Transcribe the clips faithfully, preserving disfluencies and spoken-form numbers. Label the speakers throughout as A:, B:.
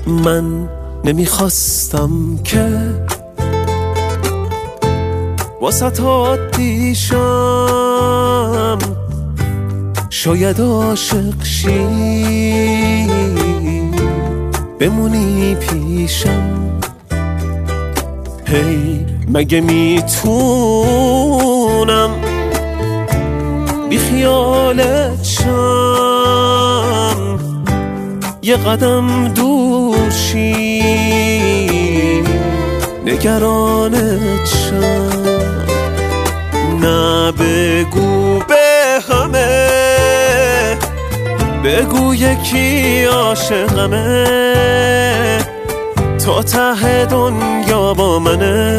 A: من نمیخواستم که واسه عادی شم، شاید عاشق شی بمونی پیشم. هی مگه میتونم بی خیالت شم، یه قدم دور شی نگرانت شم. نه بگو به همه، بگو یکی عاشقمه، تا ته دنیا با منه،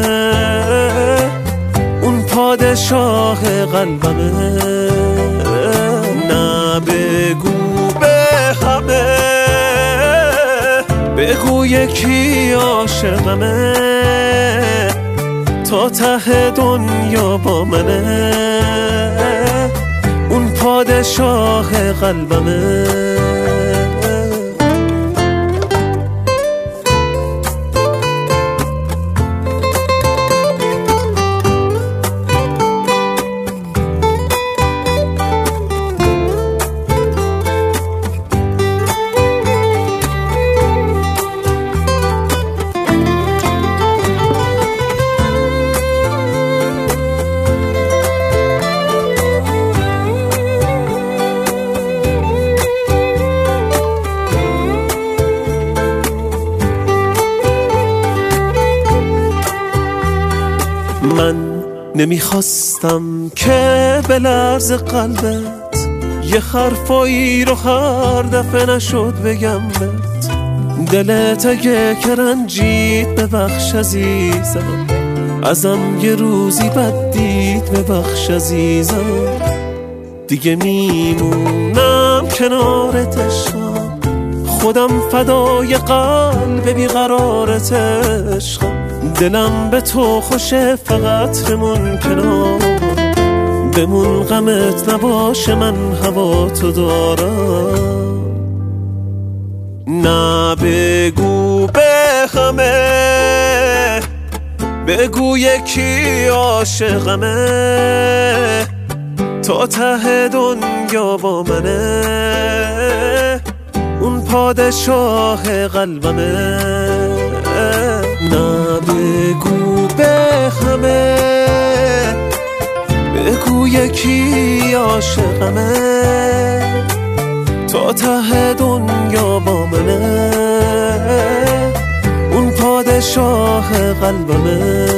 A: اون پادشاه قلبمه. نه بگو به همه، بگو یکی عاشقمه، تا ته دنیا با منه، اون پادشاه قلبمه. من نمیخواستم که به لرز قلبت یه حرفایی رو هر دفعه نشد بگم بهت. دلت اگه که رنجید ببخش عزیزم، ازم یه روزی بد دید ببخش عزیزم. دیگه میمونم کنارت عشقم، خودم فدای قلب بیقرارت عشقم. دلم به تو خوشه فقط بمون کنار، بمون غمت نباشه من هوا تو دارم. نه بگو به همه، بگو یکی عاشقمه، تا ته دنیا با منه، اون پادشاه قلبمه. نه بگو به همه، بگو یکی عاشقمه، تا ته دنیا با منه، اون پادشاه قلبمه.